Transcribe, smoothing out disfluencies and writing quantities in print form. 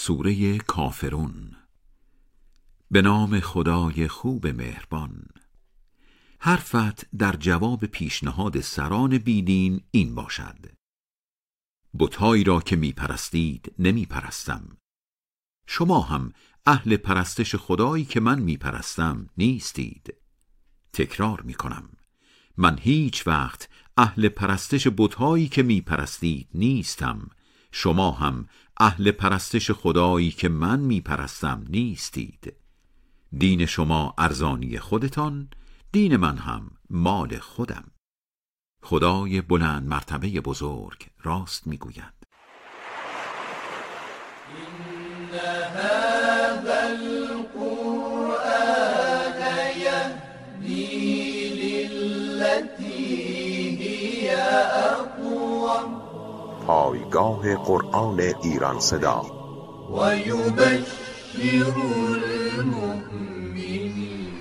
سوره کافرون. به نام خدای خوب مهربان. حرفت در جواب پیشنهاد سران بیدین این باشد: بت‌هایی را که میپرستید نمیپرستم. شما هم اهل پرستش خدایی که من میپرستم نیستید. تکرار میکنم، من هیچ وقت اهل پرستش بت‌هایی که میپرستید نیستم. شما هم اهل پرستش خدایی که من میپرستم نیستید. دین شما ارزانی خودتان، دین من هم مال خودم. خدای بلند مرتبه بزرگ راست میگوید. إن هذا القرآن يهدي للتي هي أقوم. پایگاه قرآن ایران صدا. و یبشر المؤمنین.